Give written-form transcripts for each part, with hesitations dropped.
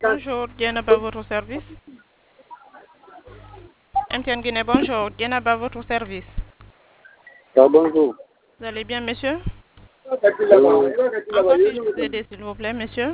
Bonjour, Dienaba, votre service. MTN Guinée, bonjour, Dienaba, votre service. Bonjour. Vous allez bien, monsieur? Euh, En quoi puis-je vous aider, s'il vous plaît, monsieur?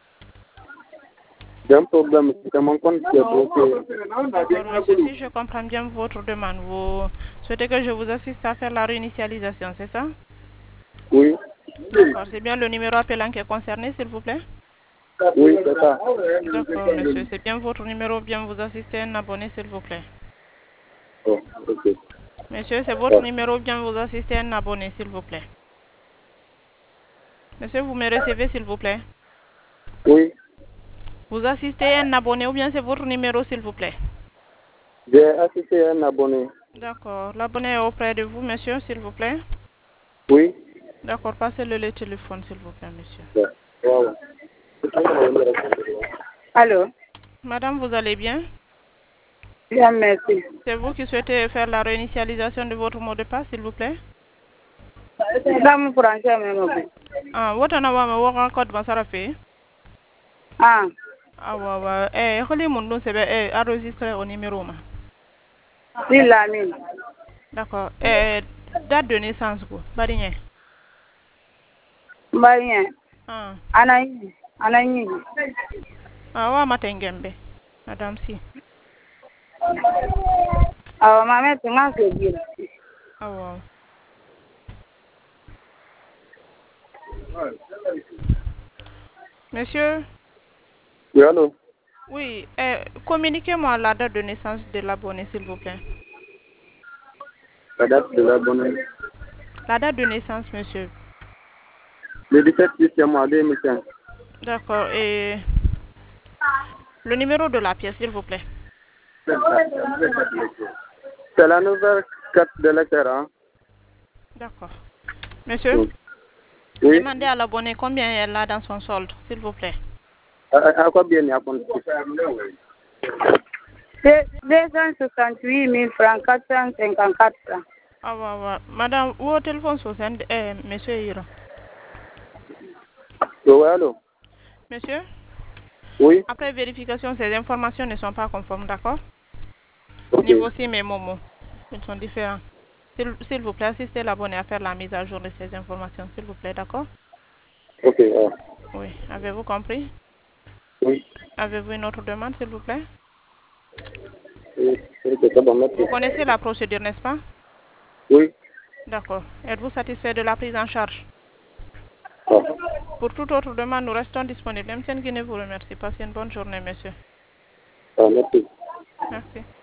J'ai un problème, c'est mon compte qui est bloqué. D'accord, monsieur, si je comprends bien votre demande, vous souhaitez que je vous assiste à faire la réinitialisation, c'est ça? Oui, D'accord, c'est bien le numéro appelant qui est concerné, s'il vous plaît? oui, c'est ça. D'accord, monsieur, c'est bien votre numéro, bien vous assister un abonné, s'il vous plaît. Oh, ok. Monsieur, c'est votre numéro, bien vous assister un abonné, s'il vous plaît. Monsieur, vous me recevez, s'il vous plaît? Oui, Vous assistez un abonné ou bien c'est votre numéro, s'il vous plaît? j'ai assisté à un abonné. D'accord. L'abonné est auprès de vous, monsieur, s'il vous plaît? Oui. D'accord. Passez-le le téléphone, s'il vous plaît, monsieur. Wow. Allô? Madame, vous allez bien? Bien, merci. C'est vous qui souhaitez faire la réinitialisation de votre mot de passe, s'il vous plaît? Là, mon français, même. Ah, votre nom est code Masarafe. Ah, Ah, ouais, ouais. Mon nom, c'est enregistré au numéro. oui, la mine. D'accord. Date de naissance, quoi. Badigné. Bien. Ah. Anaï. Anaï. Ah, ouais, matengembe. Madame, si. Ah, ma mère, c'est moi qui dis. Ah, ouais. Monsieur? Oui, allô? Oui, communiquez-moi la date de naissance de l'abonné, s'il vous plaît. La date de l'abonné. La date de naissance, monsieur. Le 17 décembre 2015. D'accord. Et le numéro de la pièce, s'il vous plaît. C'est la nouvelle carte de lecteur, hein? D'accord. Monsieur, Oui. demandez à l'abonné combien elle a dans son solde, s'il vous plaît. À quoi bien il y a compte? 268 000 francs, 454 francs. Ah, ouais, ouais. Madame, où au téléphone 60, monsieur Ira. Oui, allô? Monsieur, Oui. après vérification, ces informations ne sont pas conformes, d'accord? Ok. Niveau SIM et Momo, ils sont différents. S'il vous plaît, assistez l'abonné à faire la mise à jour de ces informations, s'il vous plaît, d'accord? Ok. Oui. Avez-vous compris? Oui. Avez-vous une autre demande, s'il vous plaît? Oui. C'est bon, merci. Vous connaissez la procédure, n'est-ce pas? Oui. D'accord. Êtes-vous satisfait de la prise en charge? Ah. Pour toute autre demande, nous restons disponibles. MTN Guinée vous remercie. Passez une bonne journée, monsieur. Ah, merci. Merci.